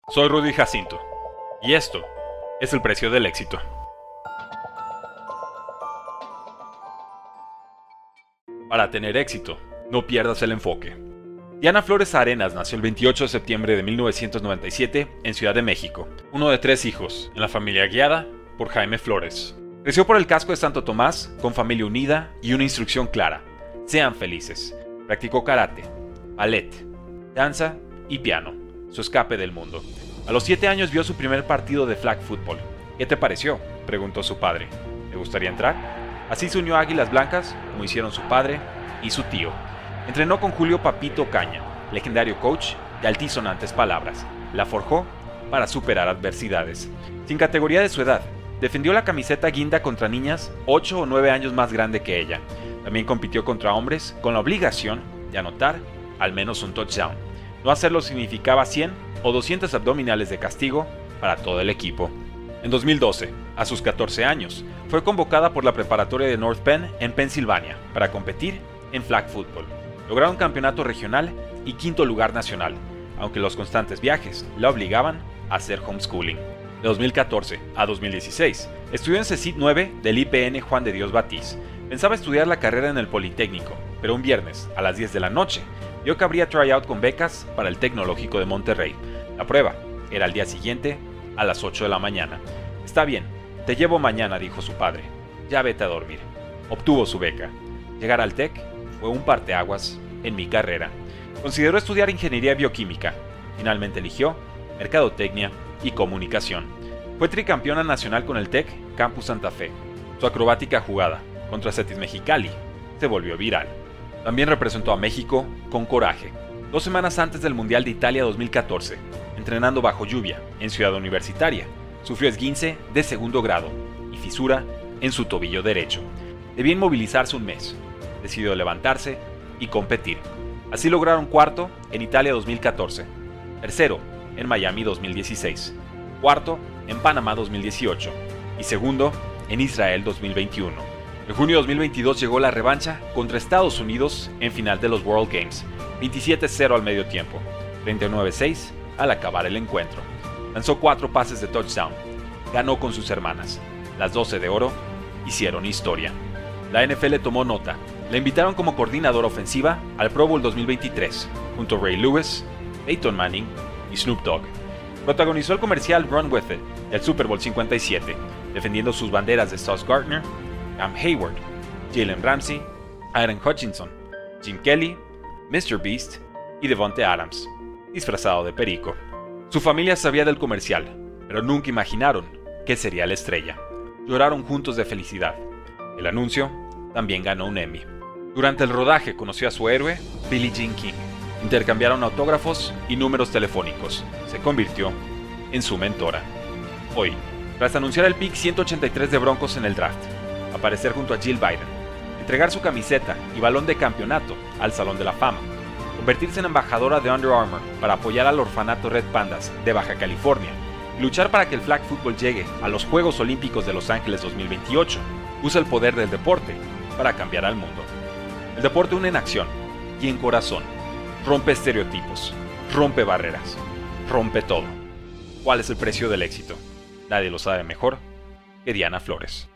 Soy Rudy Jacinto, y esto es el precio del éxito. Para tener éxito, no pierdas el enfoque. Diana Flores Arenas nació el 28 de septiembre de 1997 en Ciudad de México, uno de 3 hijos, en la familia guiada por Jaime Flores. Creció por el casco de Santo Tomás, con familia unida y una instrucción clara: sean felices. Practicó karate, ballet, danza y piano, su escape del mundo. A los 7 años vio su primer partido de flag football. ¿Qué te pareció?, preguntó su padre. ¿Te gustaría entrar? Así se unió a Águilas Blancas, como hicieron su padre y su tío. Entrenó con Julio Papito Caña, legendario coach de altisonantes palabras. La forjó para superar adversidades. Sin categoría de su edad, defendió la camiseta guinda contra niñas 8 o 9 años más grande que ella. También compitió contra hombres con la obligación de anotar al menos un touchdown. No hacerlo significaba 100 o 200 abdominales de castigo para todo el equipo. En 2012, a sus 14 años, fue convocada por la preparatoria de North Penn en Pensilvania para competir en flag football. Lograron campeonato regional y 5º lugar nacional, aunque los constantes viajes la obligaban a hacer homeschooling. De 2014 a 2016, estudió en CECIT 9 del IPN Juan de Dios Batiz. Pensaba estudiar la carrera en el Politécnico, pero un viernes, a las 10 de la noche, vio que habría tryout con becas para el Tecnológico de Monterrey. La prueba era al día siguiente, a las 8 de la mañana. Está bien, te llevo mañana, dijo su padre. Ya vete a dormir. Obtuvo su beca. Llegar al TEC fue un parteaguas en mi carrera. Consideró estudiar ingeniería bioquímica. Finalmente eligió mercadotecnia y comunicación. Fue tricampeona nacional con el TEC Campus Santa Fe. Su acrobática jugada contra Cetis Mexicali se volvió viral. También representó a México con coraje. 2 semanas antes del Mundial de Italia 2014, entrenando bajo lluvia en Ciudad Universitaria, sufrió esguince de 2º grado y fisura en su tobillo derecho. Debía inmovilizarse un mes. Decidió levantarse y competir. Así lograron 4º en Italia 2014, 3º en Miami 2016, 4º en Panamá 2018 y 2º en Israel 2021. En junio de 2022 llegó la revancha contra Estados Unidos en final de los World Games, 27-0 al medio tiempo, 39-6 al acabar el encuentro. Lanzó 4 pases de touchdown, ganó con sus hermanas. Las 12 de oro hicieron historia. La NFL tomó nota. La invitaron como coordinadora ofensiva al Pro Bowl 2023, junto a Ray Lewis, Peyton Manning y Snoop Dogg. Protagonizó el comercial Run With It del Super Bowl 57, defendiendo sus banderas de Sauce Gardner, Cam Hayward, Jalen Ramsey, Aaron Hutchinson, Jim Kelly, Mr. Beast y Devontae Adams, disfrazado de perico. Su familia sabía del comercial, pero nunca imaginaron que sería la estrella. Lloraron juntos de felicidad. El anuncio también ganó un Emmy. Durante el rodaje conoció a su héroe, Billie Jean King. Intercambiaron autógrafos y números telefónicos. Se convirtió en su mentora. Hoy, tras anunciar el pick 183 de Broncos en el draft, aparecer junto a Jill Biden, entregar su camiseta y balón de campeonato al Salón de la Fama, convertirse en embajadora de Under Armour para apoyar al orfanato Red Pandas de Baja California y luchar para que el flag football llegue a los Juegos Olímpicos de Los Ángeles 2028, usa el poder del deporte para cambiar al mundo. El deporte une en acción y en corazón, rompe estereotipos, rompe barreras, rompe todo. ¿Cuál es el precio del éxito? Nadie lo sabe mejor que Diana Flores.